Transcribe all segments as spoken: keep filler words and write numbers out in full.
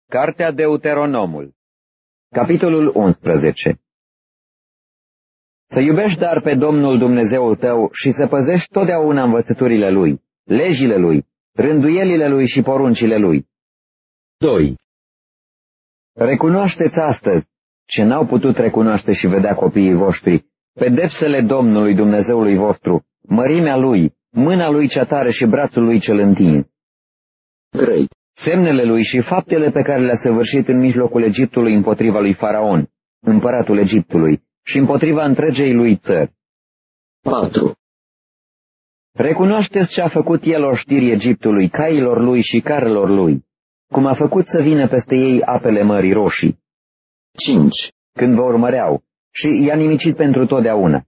Cartea Deuteronomul, capitolul unsprezece. Să iubești dar pe Domnul Dumnezeul tău și să păzești totdeauna învățăturile Lui, legile Lui, rânduielile Lui și poruncile Lui. doi. Recunoașteți astăzi, ce n-au putut recunoaște și vedea copiii voștri, pedepsele Domnului Dumnezeului vostru, mărimea Lui, mâna Lui cea tare și brațul Lui cel întins. trei. Semnele Lui și faptele pe care le-a săvârșit în mijlocul Egiptului împotriva lui Faraon, împăratul Egiptului, și împotriva întregei lui țări. patru. Recunoașteți ce a făcut El oștirii Egiptului, cailor lui și carelor lui, cum a făcut să vină peste ei apele Mării Roșii. cinci. Când vă urmăreau, și i-a nimicit pentru totdeauna.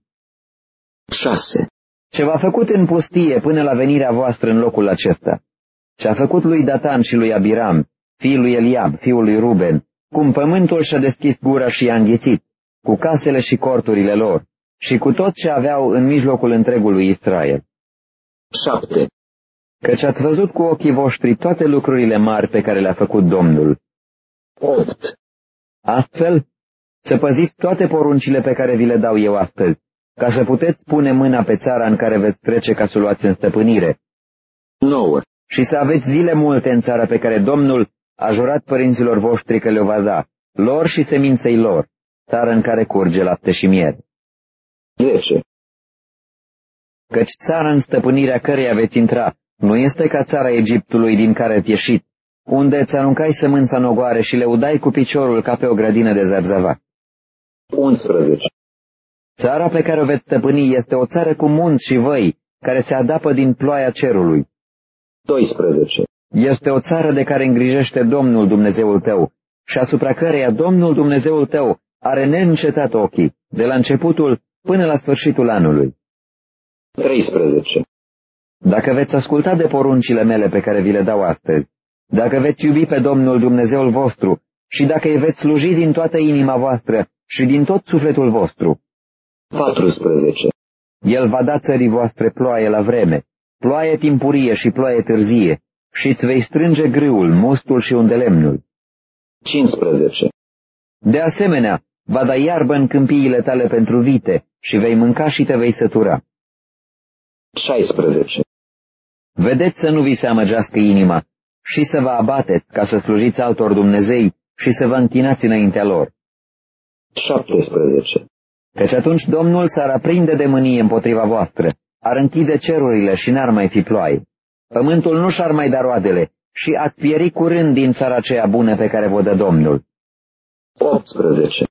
șase. Ce v-a făcut în pustie până la venirea voastră în locul acesta, ce a făcut lui Datan și lui Abiram, fiul lui Eliab, fiul lui Ruben, cum pământul și-a deschis gura și i-a înghițit, cu casele și corturile lor, și cu tot ce aveau în mijlocul întregului Israel. șapte. Căci ați văzut cu ochii voștri toate lucrurile mari pe care le-a făcut Domnul. opt. Astfel, să păziți toate poruncile pe care vi le dau eu astăzi, ca să puteți pune mâna pe țara în care veți trece ca să o luați în stăpânire. nouă. Și să aveți zile multe în țara pe care Domnul a jurat părinților voștri că le-o va da, lor și seminței lor, țară în care curge lapte și miere. zece. Căci țara în stăpânirea căreia veți intra nu este ca țara Egiptului din care ați ieșit, unde îți aruncai sămânța în ogoare și le udai cu piciorul ca pe o grădină de zarzava. unsprezece. Țara pe care o veți stăpâni este o țară cu munți și văi, care se adapă din ploaia cerului. doisprezece. Este o țară de care îngrijește Domnul Dumnezeul tău și asupra căreia Domnul Dumnezeul tău are neîncetat ochii, de la începutul până la sfârșitul anului. treisprezece. Dacă veți asculta de poruncile mele pe care vi le dau astăzi, dacă veți iubi pe Domnul Dumnezeul vostru și dacă îi veți sluji din toată inima voastră și din tot sufletul vostru, patrusprezece. El va da țării voastre ploaie la vreme, ploaie timpurie și ploaie târzie, și îți vei strânge grâul, mustul și undelemnul. cincisprezece. De asemenea, va da iarbă în câmpiile tale pentru vite și vei mânca și te vei sătura. șaisprezece. Vedeți să nu vi se amăgească inima și să vă abateți ca să slujiți altor Dumnezei și să vă închinați înaintea lor. șaptesprezece. Căci atunci Domnul s-ar aprinde de mânie împotriva voastră, ar închide cerurile și n-ar mai fi ploaie. Pământul nu și-ar mai da roadele și ați pieri curând din țara aceea bună pe care vă dă Domnul. optsprezece.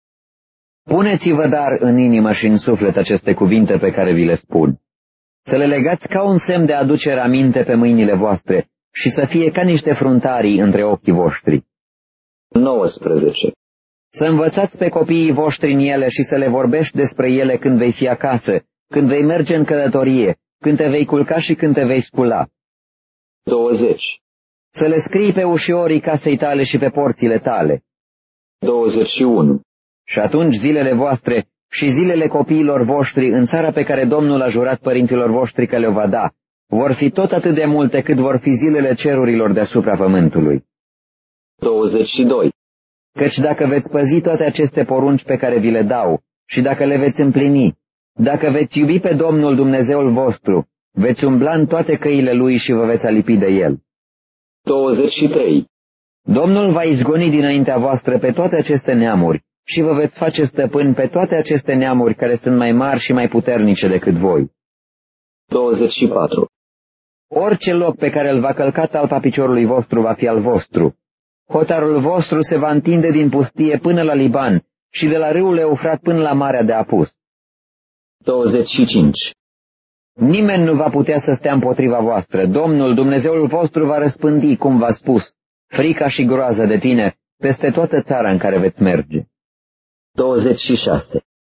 Puneți-vă dar în inimă și în suflet aceste cuvinte pe care vi le spun. Să le legați ca un semn de aducere aminte pe mâinile voastre și să fie ca niște fruntarii între ochii voștri. nouăsprezece. Să învățați pe copiii voștri în ele și să le vorbești despre ele când vei fi acasă, când vei merge în călătorie, când te vei culca și când te vei scula. douăzeci. Să le scrii pe ușorii casei tale și pe porțile tale. douăzeci și unu. Și atunci zilele voastre și zilele copiilor voștri în țara pe care Domnul a jurat părinților voștri că le va da, vor fi tot atât de multe cât vor fi zilele cerurilor deasupra pământului. douăzeci și doi. Căci dacă veți păzi toate aceste porunci pe care vi le dau și dacă le veți împlini, dacă veți iubi pe Domnul Dumnezeul vostru, veți umbla în toate căile Lui și vă veți alipi de El. douăzeci și trei. Domnul va izgoni dinaintea voastră pe toate aceste neamuri și vă veți face stăpâni pe toate aceste neamuri care sunt mai mari și mai puternice decât voi. douăzeci și patru. Orice loc pe care îl va călca talpa piciorului vostru va fi al vostru. Hotarul vostru se va întinde din pustie până la Liban și de la râul Eufrat până la Marea de Apus. douăzeci și cinci. Nimeni nu va putea să stea împotriva voastră. Domnul Dumnezeul vostru va răspândi, cum v-a spus, frica și groaza de tine peste toată țara în care veți merge. douăzeci și șase.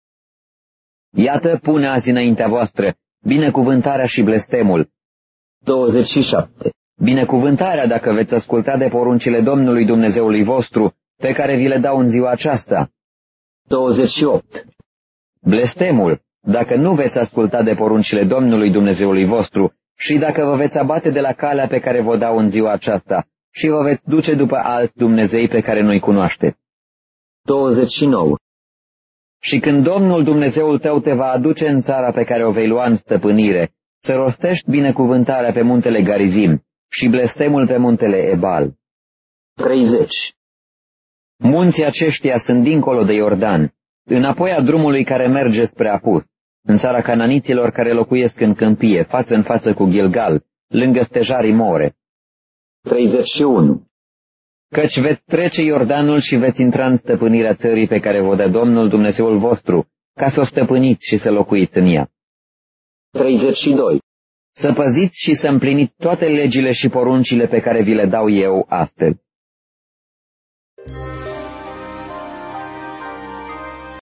Iată, pune azi înaintea voastră binecuvântarea și blestemul. douăzeci și șapte. Binecuvântarea dacă veți asculta de poruncile Domnului Dumnezeului vostru, pe care vi le dau în ziua aceasta. douăzeci și opt. Blestemul, dacă nu veți asculta de poruncile Domnului Dumnezeului vostru și dacă vă veți abate de la calea pe care vă dau în ziua aceasta și vă veți duce după alți Dumnezei pe care nu-i cunoașteți. douăzeci și nouă. Și când Domnul Dumnezeul tău te va aduce în țara pe care o vei lua în stăpânire, să rostești binecuvântarea pe muntele Garizim și blestemul pe muntele Ebal. treizeci. Munții aceștia sunt dincolo de Iordan, înapoi a drumului care merge spre Apus, în țara cananiților care locuiesc în câmpie, față în față cu Gilgal, lângă stejarii More. treizeci și unu. Căci veți trece Iordanul și veți intra în stăpânirea țării pe care vă dă Domnul Dumnezeul vostru, ca să o stăpâniți și să locuiți în ea. treizeci și doi. Să păziți și să împliniți toate legile și poruncile pe care vi le dau eu astăzi.